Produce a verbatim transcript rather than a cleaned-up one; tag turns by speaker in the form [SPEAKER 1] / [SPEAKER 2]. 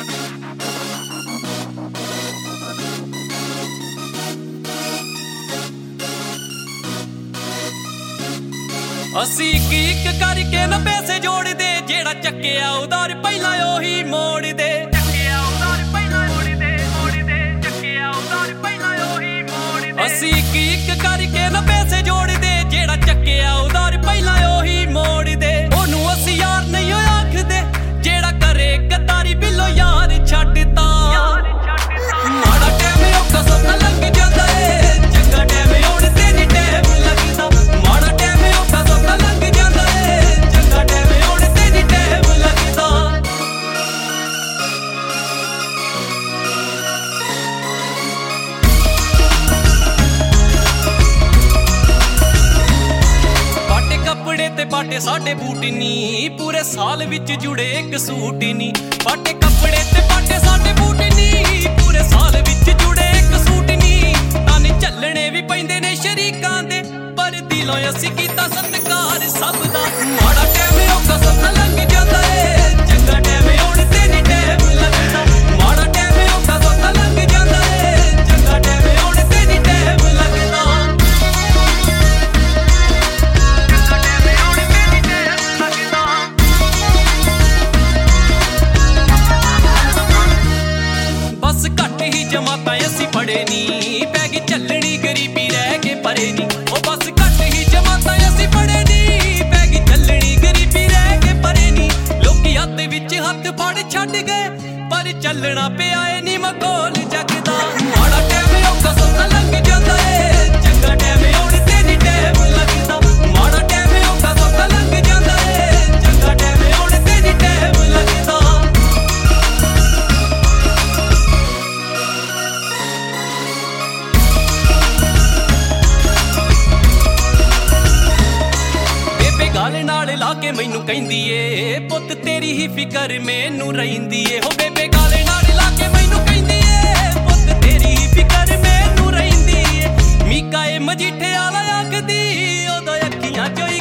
[SPEAKER 1] ਅਸੀਂ ਇੱਕ ਇੱਕ ਕਰਕੇ ਨਾ ਪੈਸੇ ਜੋੜਦੇ, ਜਿਹੜਾ ਚੱਕਿਆ ਉਧਾਰ ਪਹਿਲਾਂ ਉਹੀ ਮੋੜਦੇ। ਚੱਕਿਆ ਉਧਾਰ ਪਹਿਲਾਂ ਮੋੜਦੇ, ਮੋੜਦੇ ਚੱਕਿਆ ਉਧਾਰ ਪਹਿਲਾਂ ਉਹੀ ਮੋੜਦੇ। ਅਸੀਂ ਇੱਕ ਇੱਕ ਕਰਕੇ ਨਾ ਪੈਸੇ ਜੋੜਦੇ, ਜਿਹੜਾ ਚੱਕਿਆ ਉਧਾਰ ਪਹਿਲਾਂ ਉਹੀ ਮੋੜਦੇ। ਉਹਨੂੰ ਅਸੀਂ ਯਾਰ ਨਹੀਂ ਆਖਦੇ, ਜਿਹੜਾ ਕਰੇ ਗੱਦਾਰੀ ਬਿੱਲੋ ਯਾਰ ਛੱਡਤਾ। ਮਾੜਾ ਟਾਈਮ ਔਖਾ ਸੌਖਾ ਲੰਘ ਜਾਂਦਾ ਏ, ਚੰਗਾ ਟਾਈਮ ਆਉਣ ਤੇ ਨੀ ਟਾਈਮ ਲੱਗਦਾ। ਮਾੜਾ ਟਾਈਮ ਔਖਾ ਸੌਖਾ ਲੰਘ ਜਾਂਦਾ ਏ, ਚੰਗਾ ਟਾਈਮ ਆਉਣ ਤੇ ਨੀ ਟਾਈਮ ਲੱਗਦਾ। ਪਾਟੇ ਕੱਪੜੇ ਤੇ ਪਾਟੇ ਸਾਡੇ ਬੂਟ ਨੀ, ਪੂਰੇ ਸਾਲ ਵਿੱਚ ਜੁੜੇ ਇੱਕ ਸੂਟ ਨੀ। ਪਾਟੇ ਕੱਪੜੇ ਤੇ ਪਾਟੇ ਸਾਡੇ ਬੂਟ ਨੀ, ਪੂਰੇ ਸਾਲ ਵਿੱਚ ਜੁੜੇ ਇੱਕ ਸੂਟ ਨੀ। ਤਾਨੇ ਚੱਲਣੇ ਵੀ ਪੈਂਦੇ ਨੇ ਸ਼ਰੀਕਾਂ ਦੇ, ਪਰ ਦਿਲੋਂ ਅਸੀਂ ਕੀਤਾ ਸਤਿਕਾਰ ਸਭ ਦਾ। ਮਾੜਾ ਟਾਈਮ ਔਖਾ ਸੌਖਾ ਲੰਘ ਜਾਂਦਾ ਏ, ਚੰਗਾ ਟਾਈਮ ਆਉਣ ਤੇ ਨੀ ਟਾਈਮ ਲੱਗਦਾ। ਮਾੜਾ ਟਾਈਮ ਔਖਾ ਸੌਖਾ ਲੰਘ ਜਾਂਦਾ ਏ, ਚੰਗਾ ਟਾਈਮ ਆਉਣ ਤੇ ਨੀ ਟਾਈਮ ਲੱਗਦਾ। ਬਸ ਘੱਟ ਹੀ ਜਮਾਤਾਂ ਅਸੀਂ ਪੜੇ ਨੀ, ਪੈ ਗਈ ਚੱਲਣੀ ਗਰੀਬੀ ਰਹਿ ਕੇ ਪਰੇ ਨੀ। ਉਹ ਬਸ ਘੱਟ ਹੀ ਜਮਾਤਾਂ ਅਸੀਂ ਪੜੇ ਨੀ, ਪੈ ਗਈ ਚੱਲਣੀ ਗਰੀਬੀ ਰਹਿ ਕੇ ਪਰੇ ਨੀ। ਲੋਕੀ ਹੱਥ ਵਿੱਚ ਹੱਥ ਫੜ ਛੱਡ ਗਏ, ਪਰ ਚੱਲਣਾ ਪਿਆ ਏ ਨੀ ਮਖੌਲ ਜੱਗ ਦਾ। ਮਾੜਾ ਟਾਈਮ ਔਖਾ ਸੌਖਾ ਲੰਘ ਜਾਂਦਾ ਏ, ਚੰਗਾ ਟਾਈਮ ਆਉਣ ਤੇ ਨੀ ਟਾਈਮ ਲੱਗਦਾ। ਮਾੜਾ ਟਾਈਮ ਔਖਾ ਸੌਖਾ ਲੰਘ ਜਾਂਦਾ ਏ, ਚੰਗਾ ਟਾਈਮ ਆਉਣ ਤੇ ਨੀ ਟਾਈਮ ਲੱਗਦਾ। ਗਾਲ ਨਾਲ ਲਾ ਕੇ ਮੈਨੂੰ ਕਹਿੰਦੀ ਏ, ਪੁੱਤ ਤੇਰੀ ਹੀ ਫਿਕਰ ਮੈਨੂੰ ਰਹਿੰਦੀ ਏ। ਹੋ ਬੇਬੇ ਗਾਲ ਨਾਲ ਲਾ ਕੇ ਮੈਨੂੰ ਕਹਿੰਦੀ ਏ, ਪੁੱਤ ਤੇਰੀ ਹੀ ਫਿਕਰ ਮੈਨੂੰ ਰਹਿੰਦੀ ਏ। ਮੀਕਾ ਏ ਮਜੀਠੇ ਵਾਲਾ ਆਖਦੀ, ਉਦੋਂ ਅੱਖੀਆਂ ਚੋਂ